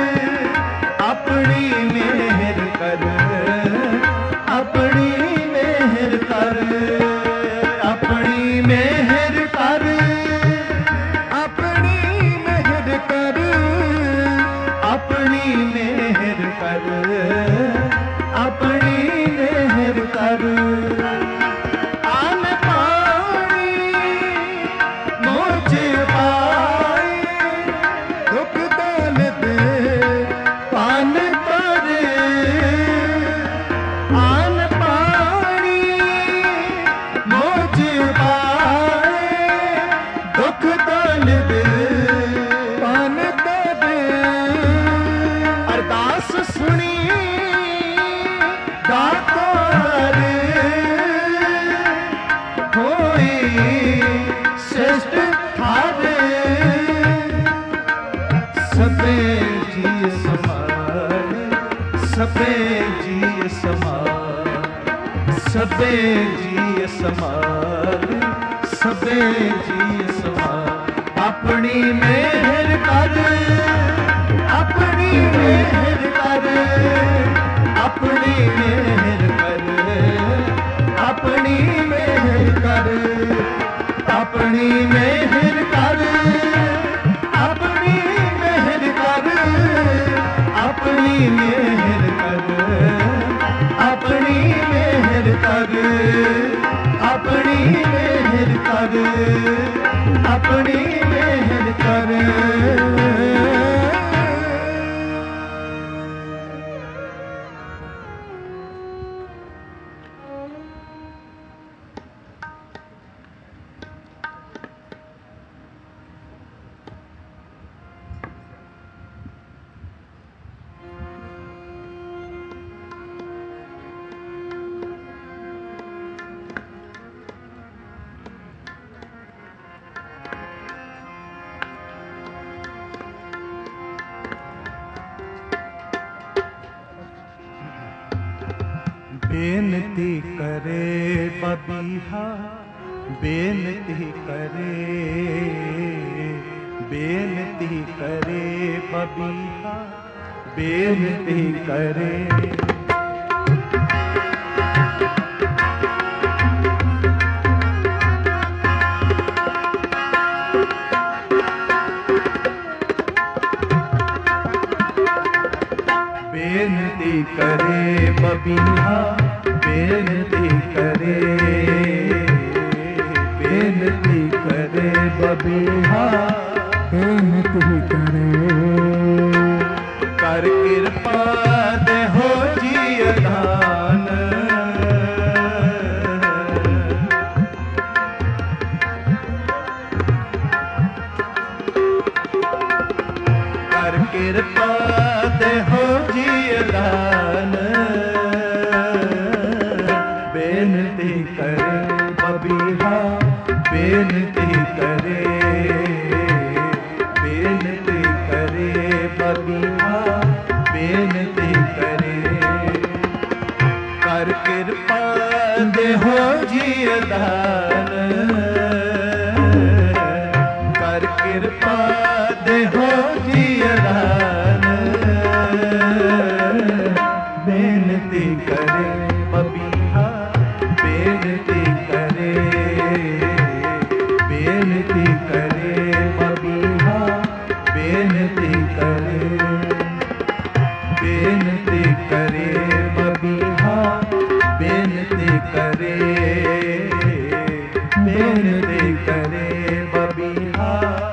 ਆਪਣੀ ਮਿਹਰ ਕਰ, ਆਪਣੀ ਮਿਹਰ ਕਰ, ਆਪਣੀ ਮਿਹਰ ਕਰ, ਆਪਣੀ ਮਿਹਰ ਕਰ, ਆਪਣੀ ਮਿਹਰ ਕਰ, ਆਪਣੀ ਮਿਹਰ ਕਰ, ਆਨ ਪਾਣੀ ਮੋਝ ਪਾਏ, ਦੁਖ ਦਾਨ ਦੇ ਪਾਨ ਕਰੇ, ਆਨ ਪਾਣੀ ਮੋਝ ਪਾਏ, ਦੁਖ ਦਾਨ ਦੇ ਪਾਨ ਕਰੇ, ਅਰਦਾਸ ਸੁਣੀ ਦਾਤਾਰ, ਹੋਈ ਸ੍ਰਿਸ਼ਟ ਥਾਰੇ, ਸਭੇ ਜੀ ਸਮਾਲ, ਸਭੇ ਜੀ ਸਮਾਲ, ਸਭੇ ਜੀ ਸਮਾਲ, ਸਭੇ ਜੀ ਸਮਾਲ, ਆਪਣੀ ਮਿਹਰ ਕਰ, ਆਪਣੀ ਮਿਹਰ ਕਰ, ਆਪਣੀ ਮਿਹਰ ਕਰ, ਆਪਣੀ ਮਿਹਰ ਕਰ, ਆਪਣੀ ਮਿਹਰ ਕਰ, ਆਪਣੀ ਮਿਹਰ ਕਰ, ਆਪਣੀ ਮਿਹਰ ਕਰ, ਆਪਣੀ ਮਿਹਰ ਕਰ, ਆਪਣੀ ਮਿਹਰ ਕਰ, ਆਪਣੀ ਮਿਹਰ ਕਰ। ਬੇਨਤੀ ਕਰੇ ਬਬੀਹਾ, ਬੇਨਤੀ ਕਰੇ, ਬੇਨਤੀ ਕਰੇ ਬਬੀਹਾ, ਬੇਨਤੀ ਕਰੇ। बेनती करे बबीहा बेनती करे बेनती करे बबीहा बेनती करे कर कृपा दे हो जी दान कर कृपा दे हो जी दान बेनती करे बबीहा बेनती करे बेनती करे बबीहा बेनती करे कर कृपा दे हो जी दान कर कृपा दे हो जी दान बेनती करे बबीहा बेनती करे बेनती करे बबीहा बेनती करे बेनती करे बबीहा बेनती करे बेनती करे बबीहा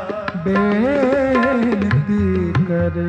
बेनती करे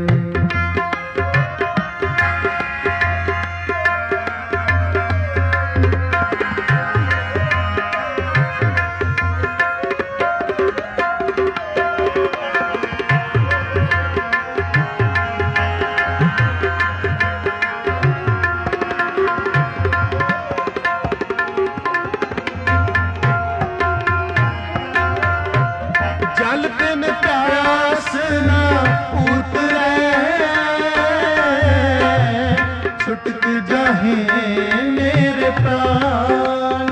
जल बिन प्यास ना उतरे छुटक जाहे मेरे प्राण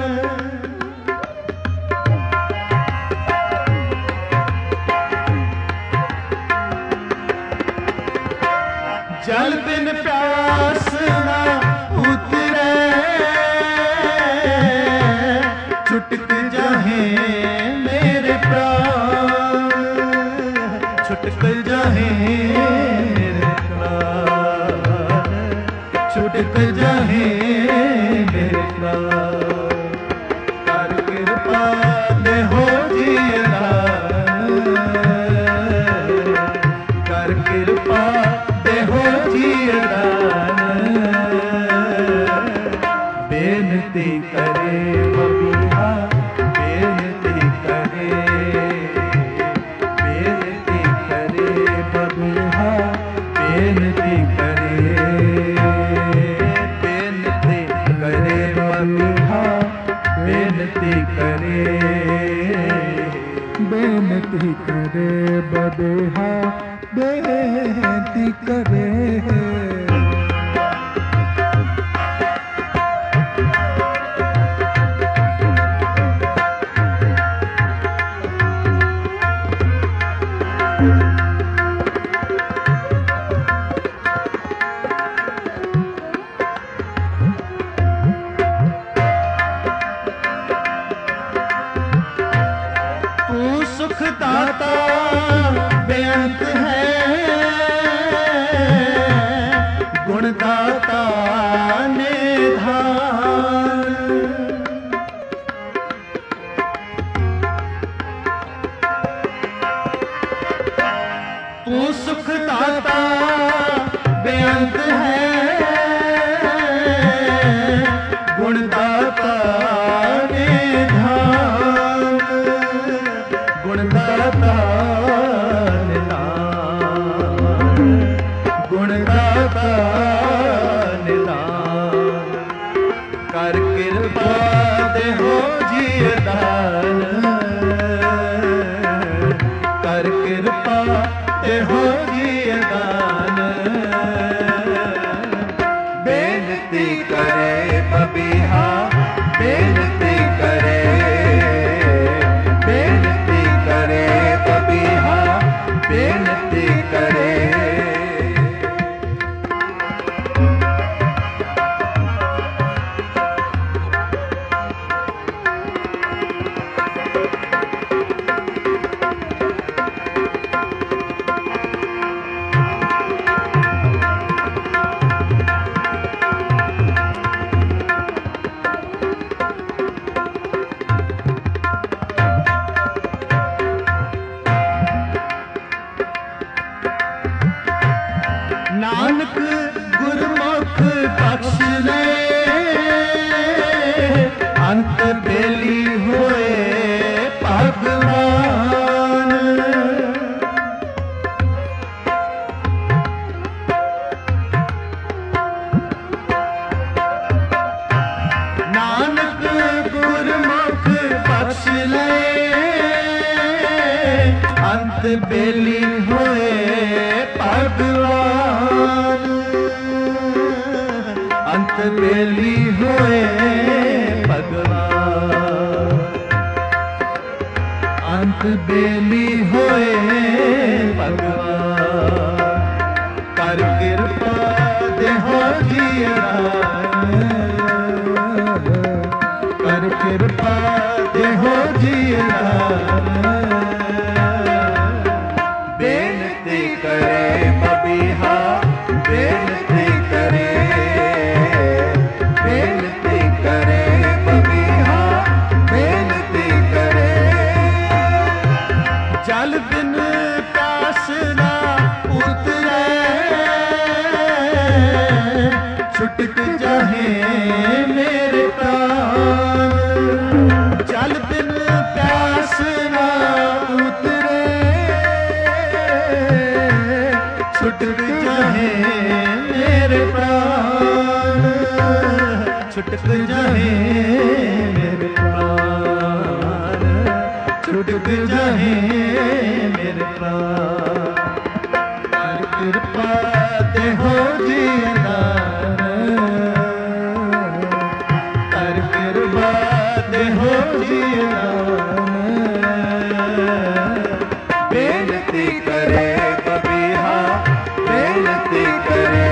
जल बिन प्यास ना उतरे छुटक जाहे मेरे प्राण छुटक जाहे मेरे प्राण छुटक जाहे मेरे प्राण कर कृपा दे हो जी दान कर कृपा दे हो जी दान बेनती करे बबीहा बेनती करे बेनती करे बबीहा बेनती करे बेनती करे बबीहा बेनती करे बेनती करे बबीहा बेनती करे तू सुख दाता बेअंत है गुणदाता निधान तू सुख दाता बेअंत है गुणदाता निधान गुणदाता निधान गुणदाता निधान कर कृपा दे हो जी दान कर कृपा दे हो जी दान बेनती करे बबीहा बेनती करे बेनती करे बबीहा बेनती करे नानक गुरमुख बख्श ले अंत बेली होए भगवान। नानक गुरमुख बख्श ले अंत बेली होए भगवान। अंत बेली होए भगवान। अंत बेली होए भगवान। कर कृपा देहो जिया कर कृपा देहो जिया बेनती करे बबीहा बेनती करे बेनती करे बबीहा बेनती करे। जल बिन प्यास ना उतरे छुटक जाहे मेरे प्राण। जल बिन प्यास ना उतरे छुटक जाहे मेरे प्राण। छुटक जाहे मेरे प्राण। छुटक जाहे मेरे प्राण। कर कृपा देहो जिया कर कृपा देहो जिया बेनती करे बबीहा बेनती करे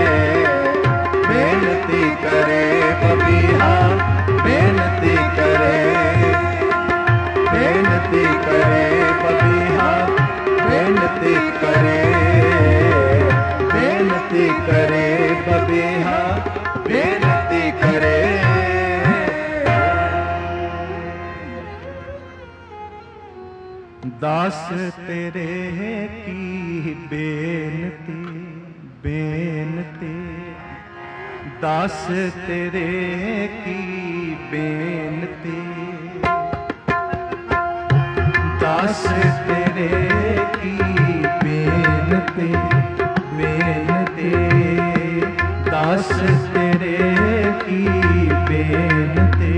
बेनती करे बबीहा बेनती करे बेनती करे बबीहा बेनती करे बेनती करे बबीहा बेनती करे। दास तेरे की बेनती बेनती दास तेरे की बेनती दास तेरे की बेनती बेनती दास तेरे की बेनती।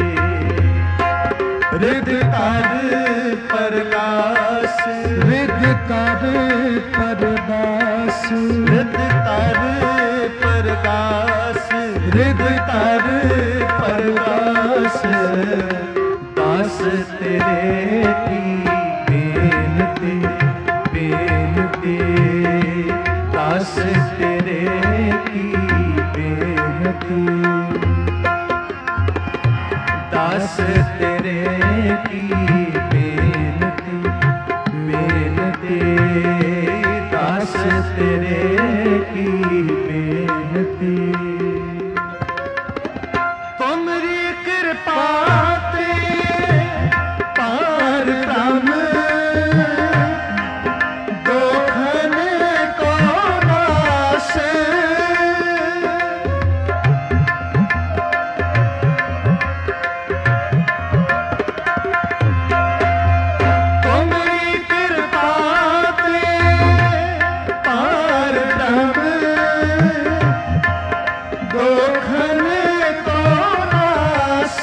रिद कर परगास रिद कर परगास रिद कर परगास रिद कर परगास। दास तेरे की बेनती बेनती दास तेरे की बेनती दास तेरे की बेनती बेनती दास तेरे की बेनती। तुमरी कृपा ते पार ब्रह्म दोखन को नाश। तुमरी कृपा ते पार ब्रह्म दोखन को नाश।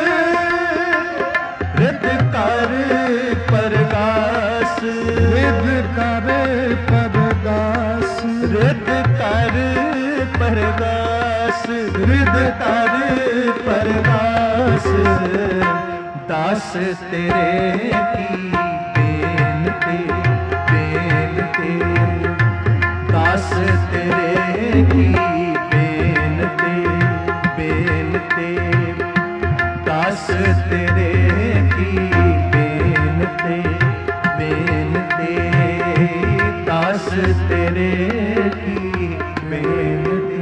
रिद कर परगास रिद कर परगास रिद कर परगास रिद कर परगास। दास तेरे की बेनती बेनती दास तेरे की बेनती बेनती दास तेरे की बेनती बेनती दास तेरे की बेनती।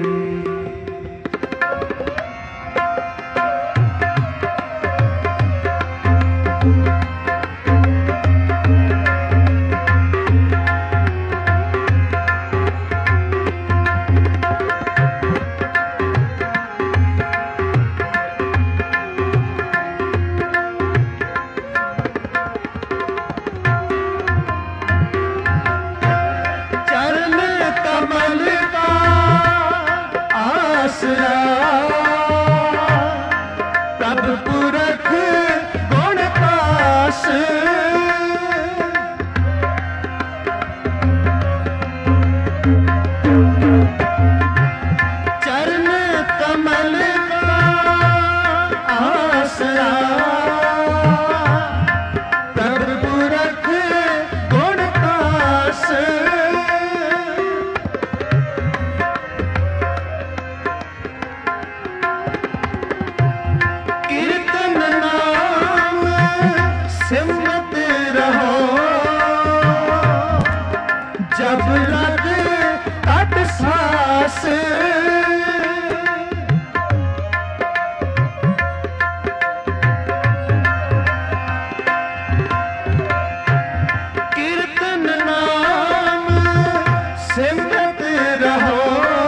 कीर्तन नाम सिमरत रहो,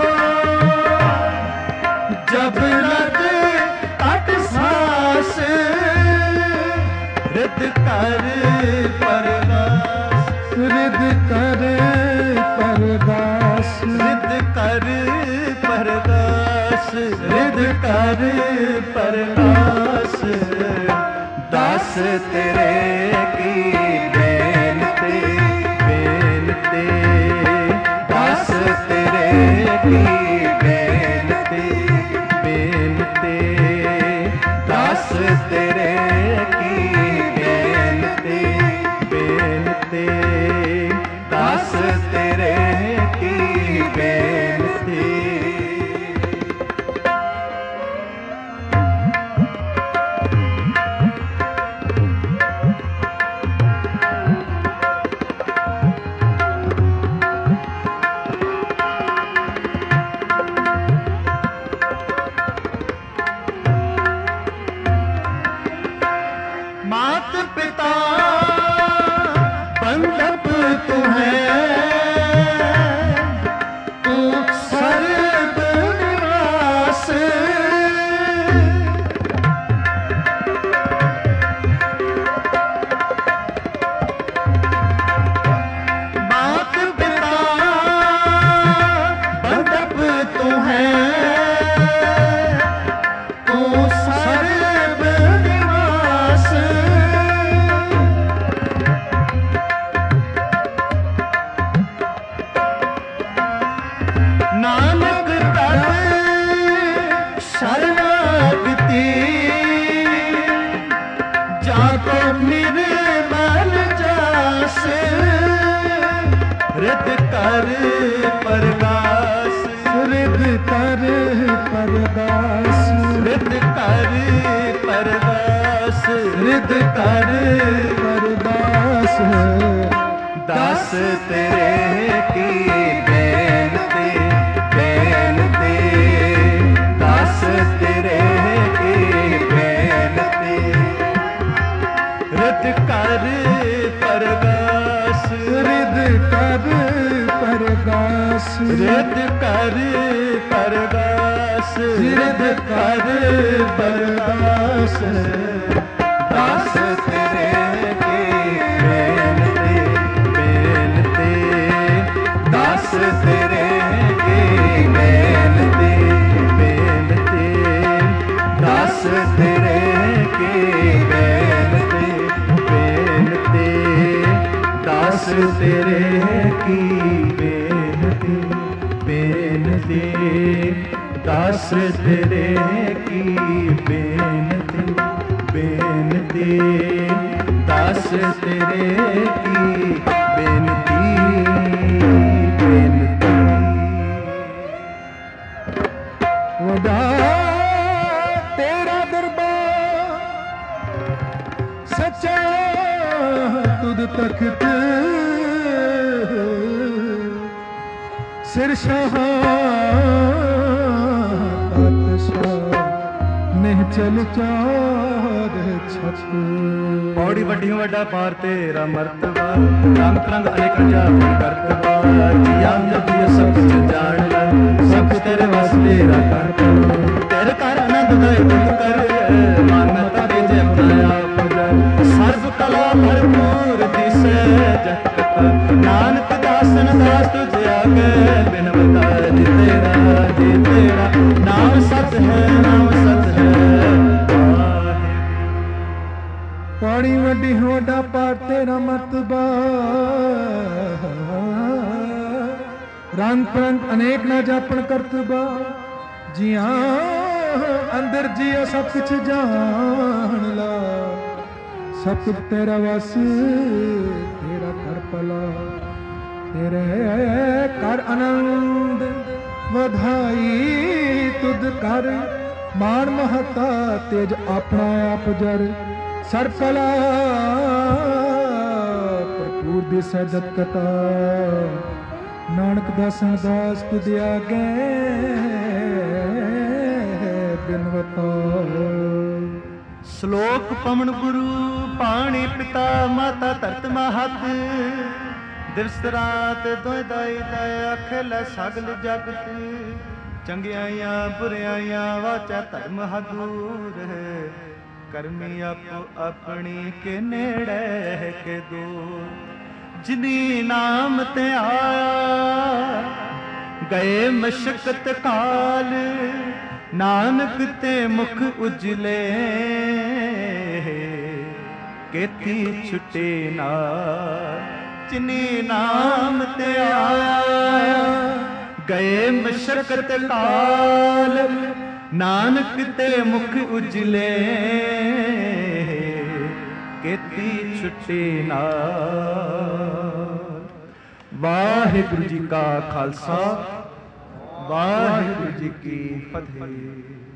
जब लग अट सांस रिद कर परगास, रिद कर परगास, रिद कर परगास, रिद कर परगास। दास तेरे की बेनती बेनती, दास तेरे की बेनती बेनती, दास तेरे की बेनती बेनती, दास तेरे की बेनती। मात पिता बंधप तू है, तू सर्व निवास। मात पिता बंधप तू है, तू सर्व निवास। नानक तन शरणागति, जाको निर्मल जास। रिद कर परगास, रिद कर परगास, रिद कर परगास, रिद कर परगास। दास तेरे की बेनती बेनती, दास तेरे की बेनती। रिद कर परगास, रिद कर परगास, रिद कर परगास, रिद कर परगास। दास तेरे की बेनती बेनती, दास तेरे की बेनती बेनती, दास तेरे की बेनती बेनती, दास तेरे की बेनती बेनती, दास तेरे की बेनती बेनती, दास तेरे की बेनती बेनती। वदा तेरा दरबार सच्चा तुद तख्त, सिर शाह निहचल चार छत। पौड़ी वड्डी वड्डा पार तेरा मर्तबा, रंग रंग अनेक जापन करतबा। जियां जब ये सब कुछ जान ला, सब कुछ तेरे वास तेरा करता। तेरे कर आनंद दाई तुम कर, मानता भेजे अपना आप जर। सर्व कला भरपूर दिसे जगत, नानक दासन दास तुझे आगे बिन बता। जी तेरा जी तेरा नाम सत है, नाम सत है। पानी वड्डी वड्डा पार तेरा मर्तबा, रंग परंग अनेक ना जापन करतबा। जिया अंदर जिया सब कुछ जान ला, सब कुछ तेरा वस तेरा कर पला। तेरे कर आनंद वधाई तुद कर, मान महता तेज अपना आप जर। सरकला भरपूर दिसै जगता, ਨਾਨਕ ਦਾਸਨ ਦਾਸ ਤੁਧ ਆਗੇ ਬਿਨਵਤਾ। ਸ਼ਲੋਕ ਪਵਨ ਗੁਰੂ ਪਾਣੀ ਪਿਤਾ ਮਾਤਾ ਧਰਤ ਮਹਤ, ਦਿਵਸ ਰਾਤ ਦੋਇ ਦਾਈ ਦਾਇ ਅਖਿਲ ਸਗਲ ਜਗਤ, ਚੰਗਿਆਈਆਂ ਬੁਰਿਆਈਆਂ ਵਾਚਾ ਧਰਮ ਹਦੂਰ, ਕਰਮੀ ਆਪੋ ਆਪਣੀ ਕੇ ਨੇੜੇ ਕੇ ਦੂਰ। ਜਿਨੀ ਨਾਮ ਤੇ ਆਇਆ ਗਏ ਮਸ਼ਕਤ ਕਾਲ, ਨਾਨਕ ਤੇ ਮੁਖ ਉਜਲੇ ਕੇਤੀ ਛੁਟੇ ਨਾਲ। ਜਿਨੀ ਨਾਮ ਤੇ ਆਇਆ ਗਏ ਮਸ਼ਕਤ ਕਾਲ, ਨਾਨਕ ਤੇ ਮੁਖ ਉਜਲੇ ਕੇਤੀ ਛੁਟੇ ਨਾਲ। ਵਾਹਿਗੁਰੂ ਜੀ ਕਾ ਖਾਲਸਾ, ਵਾਹਿਗੁਰੂ ਜੀ ਕੀ ਫਤਿਹ।